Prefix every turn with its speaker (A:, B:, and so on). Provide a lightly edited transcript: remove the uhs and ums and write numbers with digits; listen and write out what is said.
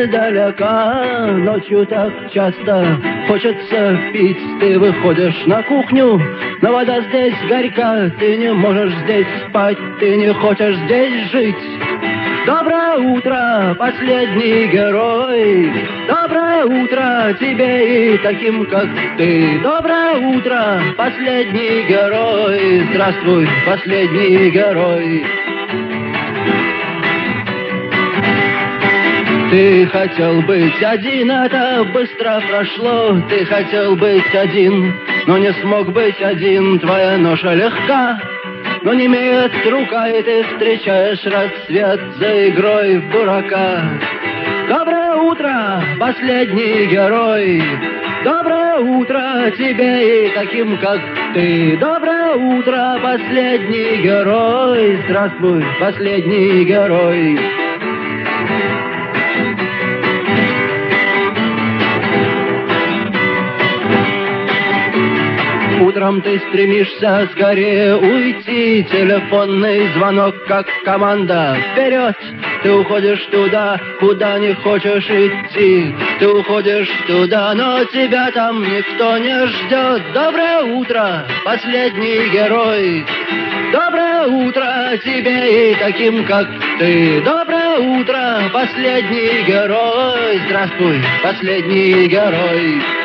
A: издалека. Ночью так часто хочется пить. Ты выходишь на кухню, но вода здесь горька. Ты не можешь здесь спать, ты не хочешь здесь жить. Доброе утро, последний герой. Доброе утро тебе и таким, как ты. Доброе утро, последний герой. Здравствуй, последний герой. Ты хотел быть один, это быстро прошло. Ты хотел быть один, но не смог быть один. Твоя ноша легка, но не имеет рука, и ты встречаешь рассвет за игрой в дурака. Доброе утро, последний герой. Доброе утро тебе и таким, как ты. Доброе утро, последний герой. Здравствуй, последний герой. Утром ты стремишься скорее уйти. Телефонный звонок, как команда. Вперед! Ты уходишь туда, куда не хочешь идти. Ты уходишь туда, но тебя там никто не ждет. Доброе утро, последний герой. Доброе утро тебе и таким, как ты. Доброе утро, последний герой. Здравствуй, последний герой.